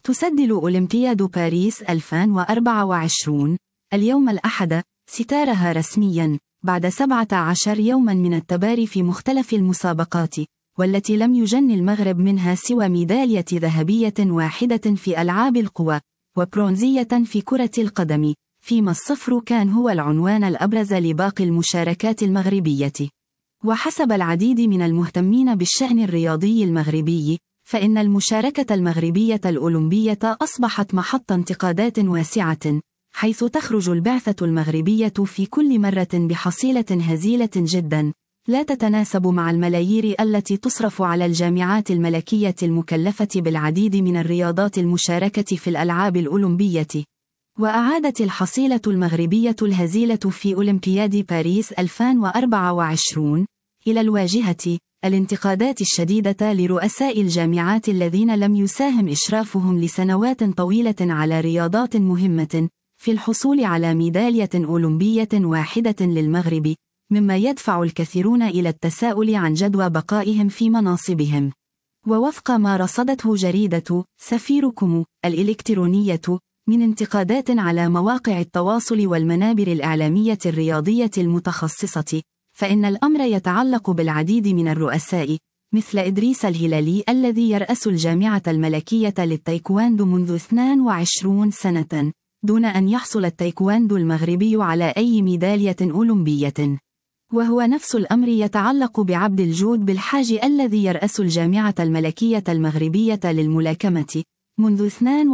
تسجل أولمبياد باريس 2024 اليوم الأحد ستارها رسمياً بعد 17 يوماً من التباري في مختلف المسابقات، والتي لم يجن المغرب منها سوى ميدالية ذهبية واحدة في ألعاب القوى وبرونزية في كرة القدم، فيما الصفر كان هو العنوان الأبرز لباقي المشاركات المغربية. وحسب العديد من المهتمين بالشأن الرياضي المغربي، فإن المشاركة المغربية الأولمبية أصبحت محط انتقادات واسعة، حيث تخرج البعثة المغربية في كل مرة بحصيلة هزيلة جدا لا تتناسب مع الملايير التي تصرف على الجامعات الملكية المكلفة بالعديد من الرياضات المشاركة في الألعاب الأولمبية. وأعادت الحصيلة المغربية الهزيلة في أولمبياد باريس 2024 إلى الواجهة الانتقادات الشديدة لرؤساء الجامعات الذين لم يساهم إشرافهم لسنوات طويلة على رياضات مهمة في الحصول على ميدالية أولمبية واحدة للمغرب، مما يدفع الكثيرون إلى التساؤل عن جدوى بقائهم في مناصبهم. ووفق ما رصدته جريدة سفيركم الإلكترونية من انتقادات على مواقع التواصل والمنابر الإعلامية الرياضية المتخصصة، فإن الأمر يتعلق بالعديد من الرؤساء، مثل إدريس الهلالي الذي يرأس الجامعة الملكية للتايكواندو منذ 22 سنة، دون أن يحصل التايكواندو المغربي على أي ميدالية أولمبية. وهو نفس الأمر يتعلق بعبد الجود بالحاج الذي يرأس الجامعة الملكية المغربية للملاكمة منذ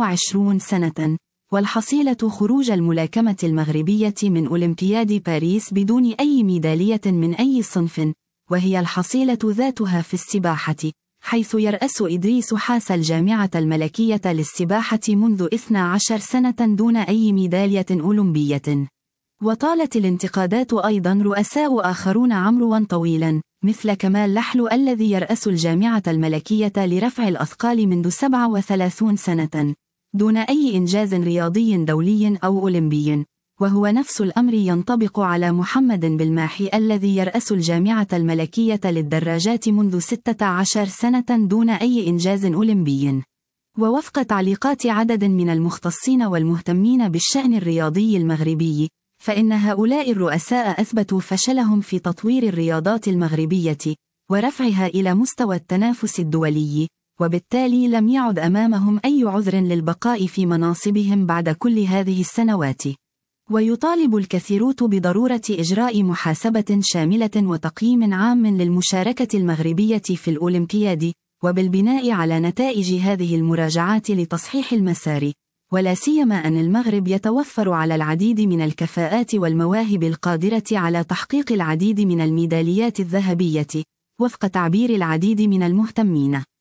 22 سنة، والحصيلة خروج الملاكمة المغربية من أولمبياد باريس بدون أي ميدالية من أي صنف، وهي الحصيلة ذاتها في السباحة، حيث يرأس إدريس حاس الجامعة الملكية للسباحة منذ 12 سنة دون أي ميدالية أولمبية. وطالت الانتقادات أيضا رؤساء آخرون عمروا طويلا، مثل كمال لحلو الذي يرأس الجامعة الملكية لرفع الأثقال منذ 37 سنة دون أي إنجاز رياضي دولي أو أولمبي. وهو نفس الأمر ينطبق على محمد بالماحي الذي يرأس الجامعة الملكية للدراجات منذ 16 سنة دون أي إنجاز أولمبي. ووفق تعليقات عدد من المختصين والمهتمين بالشأن الرياضي المغربي، فإن هؤلاء الرؤساء أثبتوا فشلهم في تطوير الرياضات المغربية ورفعها إلى مستوى التنافس الدولي، وبالتالي لم يعد أمامهم أي عذر للبقاء في مناصبهم بعد كل هذه السنوات. ويطالب الكثيرون بضرورة إجراء محاسبة شاملة وتقييم عام للمشاركة المغربية في الأولمبياد، وبالبناء على نتائج هذه المراجعات لتصحيح المسار، ولا سيما أن المغرب يتوفر على العديد من الكفاءات والمواهب القادرة على تحقيق العديد من الميداليات الذهبية، وفق تعبير العديد من المهتمين.